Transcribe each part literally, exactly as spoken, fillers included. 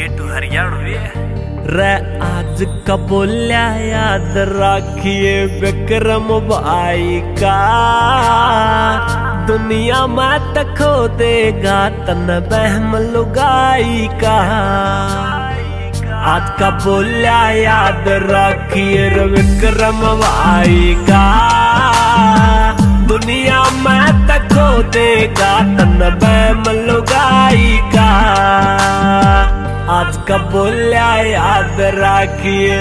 गेटू हरियाणवी रे आज का बोल्या याद राखिए विक्रम भाई का। दुनिया में तखो देगा तन बहम लुगाई का। आज का बोल्या याद राखिए विक्रम भाई का। दुनिया में तखो देगा तन बहम लुगाई का। आज का बोल्या याद राखिए।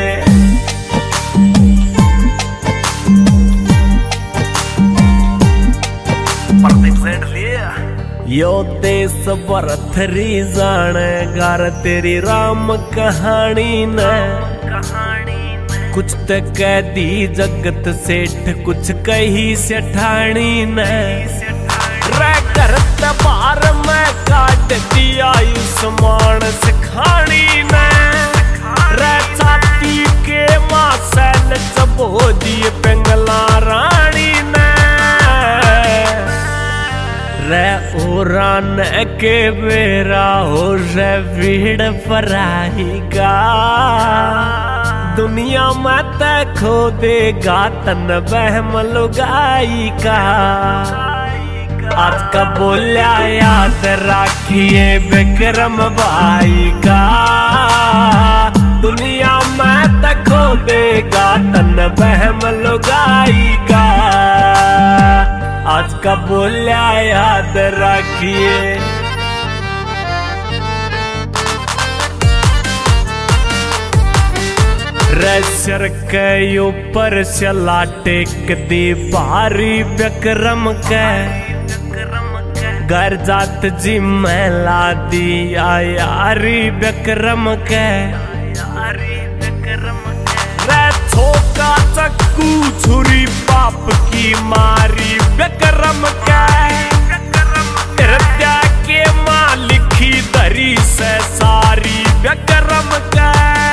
यो देश बरथरी जाने घर तेरी राम कहानी न। कुछ तो कह दी जगत सेठ कुछ कही सेठानी न। करत बार में काट दिया आयुष्मान सिखानी ने। रे छाती के मासल चबो दिए पिंगला रानी ने। रे ओरान के बेरा हो रे भीड़ पराई का। दुनिया में तखो देगा तन बहम लुगाई का। आज का बोल्या याद राखिए विक्रम भाई का। दुनिया में तखो देगा तन बहम लुगाई का। आज का बोल्या याद राखिए। रसर के ऊपर चला टेक दी भारी विक्रम के। घर जात जी मैला दिया यारी विक्रम के। रे छोका चक्कू छुरी बाप की मारी विक्रम के। हृदय के माँ लिखी दरी से सारी विक्रम के।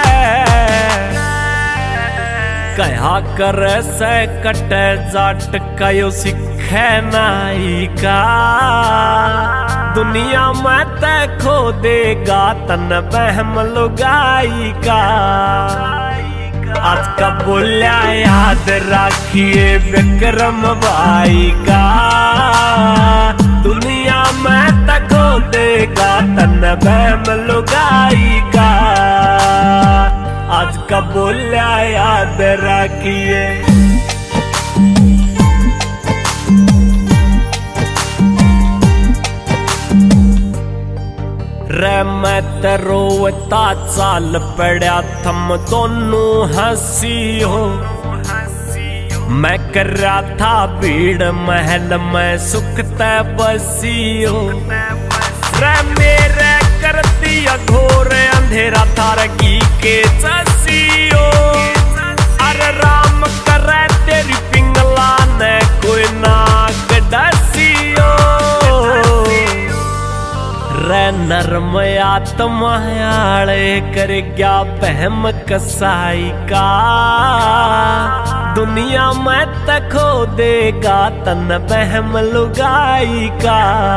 कहा कर से कट जाट कयो सिखे नाई का। दुनिया में तखो देगा तन बहम लुगाई का। आज का बोल्या याद राखिए विक्रम भाई का। दुनिया में तखो देगा तन बहम लुगाई का। आज का बोल्या याद राखिए। रे मैं तरोता चाल पड़ा थम दोनों हंसी हो। मैं कर रहा था भीड़ महल में सुखता बसी हो। रे मेरे कर दिया घोर अंधेरा तारगी के चसियो। अरे राम करे तेरी पिंगला ने कोई नाग डसियो। रे नरम आत्मा आले कर गया बहम कसाई का। दुनिया में तखो देगा तन बहम लुगाई का।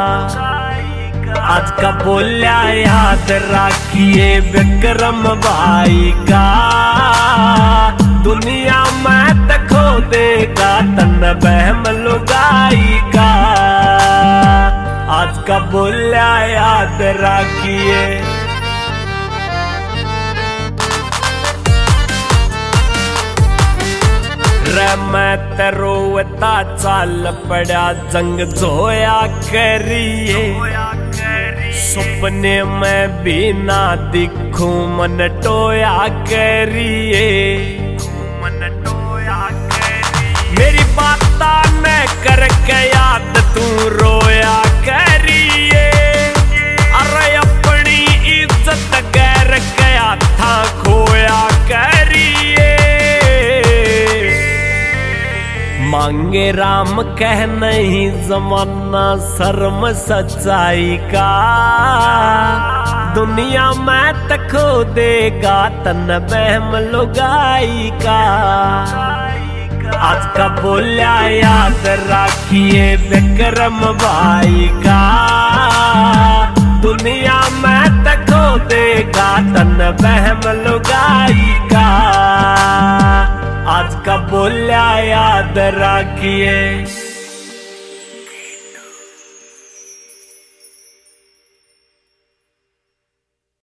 आज का बोल्या याद राखिए विक्रम भाई का। दुनिया में तखो देगा तन बहम लुगाई का। आज का बोल्या याद राखिए। रे मैं तरोता चाल पड़ा जंग जोया करिए। सपने में भी ना दिखूं मन टोया करिए। मेरी बाता न करके याद तू रोया करिए। अरे अपनी इज्जत गैर गया था खोया करिए। मांगे राम कह नहीं जमाना शर्म सच्चाई का। दुनिया में तखो देगा तन बहम लुगाई का। आज का बोल्या याद राखिए विक्रम भाई का। दुनिया में तखो देगा तन बहम लुगाई का, आज का बोल्या याद रखिए।